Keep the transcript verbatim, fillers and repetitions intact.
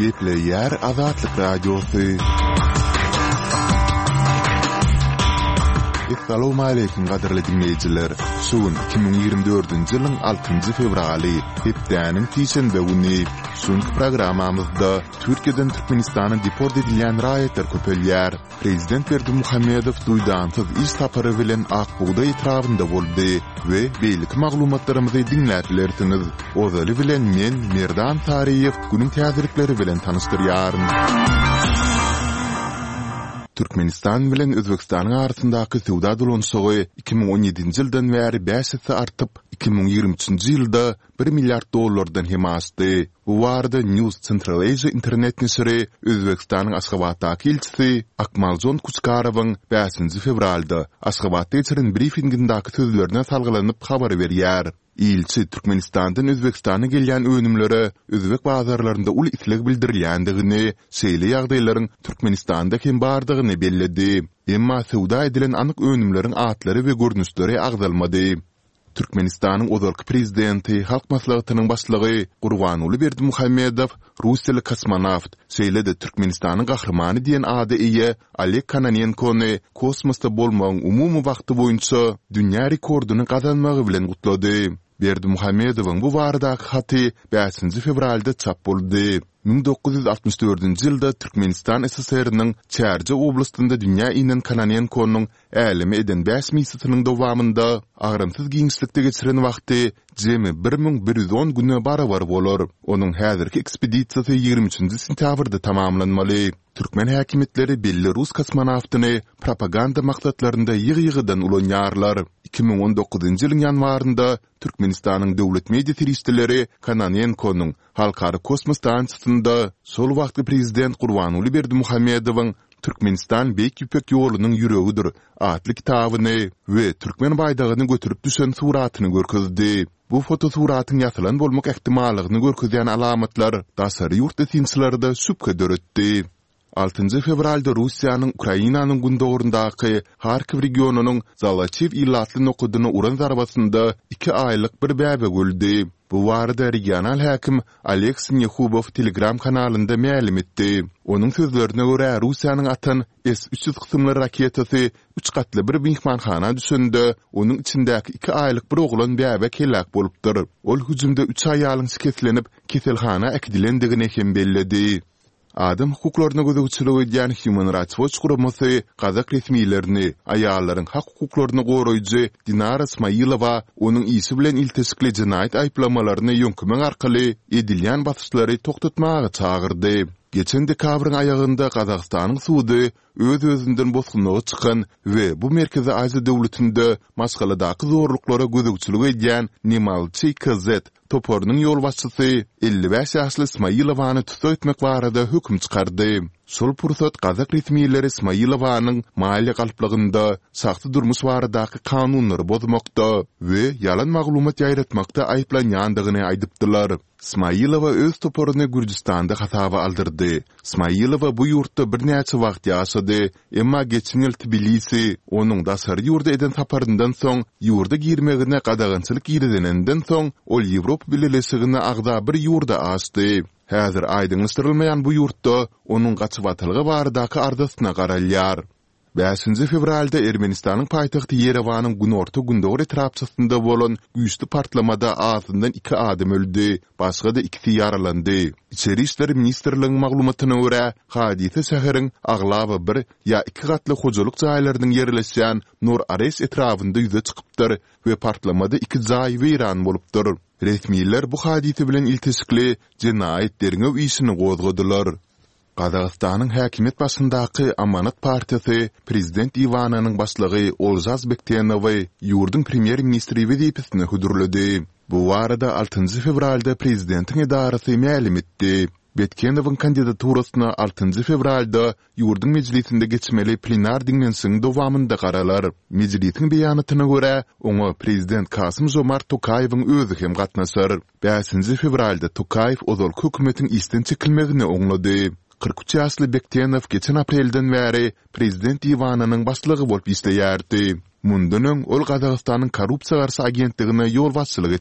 Gepleyer Azatlık Radyosu. Assalamu alaykum qadarly dinleyijiler. Suun iki bin ýygrimi dördünji ýylyň altynjy fevraly, hepdäniň tiýşenbe güni. Şonky programamyzda Türkiýeden Türkmenistana deport edilýän raýatlar köpelýär. Prezident Berdimuhammedow duýdansyz iş sapary bilen Akbuğda etrafynda boldy we beýlik maglumatlarymyzy dinläplersiniz. Ozaly bilen men Merdan Tariýew günüň täzirikleri bilen tanystyryaryn. Türkmenistan bilen Özbekistanyň arasyndaky sowda dolanşygy iki bin on ýedinji ýyldan bäri beş ýyl artyp iki bin ýygrimi üçinji ýylda bir milliard dollardan hem aşdy. Bu barada News Central Asia internet nesiri Özbekistanyň Aşgabatdaky elçisi Akmaljon Kuchkarowyň beşinji fevralda Aşgabatda geçiren briefingindaky sözlerine salgylanyp habar berýär. İlçi Türkmenistan'dan Özbekistan'a gelýän önümlere Özbek bazarlarında ul isleg bildirilýändigini, şeýle ýagdaýlaryň Türkmenistan'da hem bardygyny belledi. Emma sowda edilen anyk önümleriň atlary we görnüşleri agdalmady. Türkmenistanyň ozalky prezidenti, halk maslahatynyň başlygy Gurbanuly Berdimuhammedow, Russiýaly kosmonawt, şeýle-de Türkmenistanyň gahrymany diýen ady eýe Oleg Kononenkowy kosmosda bolmagyň umumy wagty boýunça dünýä rekorduny gazanmagy bilen gutlady. Berdimuhammedowyň bu baradaky haty beşinji fevralda çap boldy. bin dokuz yüz altmış dördünji ýylda Türkmenistan S S R-nyň Çärje oblastynda dünýä inen Kononenkowyň älimi eden beş misiýatynyň dowamında agramsyz giňişlikde geçiren wagty jemi bir bin bir ýüz on güne barabar bolar. Onuň häzirki ekspedisiýasy ýygrimi üçinji sentýabrda tamamlanmaly. Türkmen häkimetleri Belarus kosmonawtyny propaganda maksatlarynda ýygy-ýygydan ulanýarlar. iki bin on dokuzunji ýylyň ýanwarynda Türkmenistanyň döwlet media teristleri Kononenkowyň halkary kosmos stansiýasynda sol wagtky prezident Gurbanuly Berdimuhammedowyň Türkmenistan beýik ýüpek ýolunyň ýüregidir atly kitabyny we Türkmen baydagyny götürüp düşen suratyny görkezdi. Bu fotosuratyň ýasalan bolmak ähtimallygyny görkezýän alamatlar daşary ýurt etinçilerinde şüphe döretdi. altynjy fevralda Russiýanyň Ukrainanyň gündogurundaky Harkiv regionunyň Zalachiv illatly nokudyny uran zarbasynda iki aýlyk bir bäbe öldü. Bu barada regional häkim Aleks Nyehubow Telegram kanalynda ma'lum etdi. Onuň sözlerine görä Russiýanyň atan S üç yüz kysymly raketasy üç gatly bir mehmanhana düşende onuň içindäki iki aýlyk bir oglan bäbe kelak bolupdyr. Ol hüjümde üç aýalyň şiketlenip keselhana ekdilendigini hem belledi. Adam hukuklaryna gözegçilik edýän Human Rights Watch guramasy Kazak resmiýetlerini aýallaryň hak hukuklaryny goraýjy Dinara Ismailowa onuň isi bilen iltisikli jinayet aýplamalaryny ýönkümeň arkaly edilýän basyşlary toktatmagy çagyrdy. Geçen dekabrın ayağında Kazakstanyň sudy öz-özünden bosgunlygy çykan we bu Merkezi Aziýa döwletinde maşgaladaky zorluklara gözegçilik edýän Nemalçy K Z toporunyň ýol başçysy elli beş ýaşly Ismailowany tutsak etmek barada hökm çykardy. Şol pursat Kazak resmiýetleri Ismailowanyň maliýe galplygynda sakty durmuş baradaky kanunlary bozmakda we yalan maglumat ýaýratmakda aýplanýandygyny aýdypdylar. Ismailowa öz toporuny Gürjistanda hasaba aldyrdy. Ismailowa bu ýurtda bir näçe wagt ýaşady, emma geçen ýyl Tbilisi onuň daşary ýurda eden saparyndan soň ýurda girmegine gadagançylyk ýerlenenden soň ol Ýewropa Birleşigine agda bir ýurda açdy. Häzir aýdyňlaşdyrylmaýan bu ýurtda onuň gaçybatlygy baradaky ardasyna garalýar. beşinji fevralda Ermenistanyň paýtagty Yerewanyň günorta gündogur etrapçysynda bolan güýçli partlamada azyndan iki adam öldü, başga da ikisi ýaralandy. İçeri işleri ministrligiň maglumatyna görä, hadise şäheriň aglaby bir ýa iki gatly hojalyk jaýlarynyň ýerleşýän Nur Ares etrafynda ýüze çykypdyr we partlamada iki jaý weýran bolupdyr. Resmiýetler bu hadise bilen iltisikli jinayetlerine işini gozgadylar. Kazakstanyň häkimet başyndaky Amanat partiýasy prezident Ivananyň başlygy Olzaz Bektenowy ýurdun premier ministri wezipesine hudurlady. Bu barada altynjy fevralda prezidentiň edarasy ma'lum etdi. Betkenowyň kandidaturasyna altynjy fevralda ýurdun mejlisinde geçmeli plenar dinlensiň dowamında garalar. Mejlisiň beýanatyna görä, oňa prezident Kasym Jomart Tokayewiň özü hem gatnaşar. beşinji fevralda Tokayew ozal hökümetiň isden çekilmegini oňlady. kırk üç ýaşly Bektenow geçen aprelden bäri prezident Ivananyň başlygy bolup işleýärdi. Mundan öň ol Kazakstanyň korrupsiýa garşy agentligine ýol başçylyk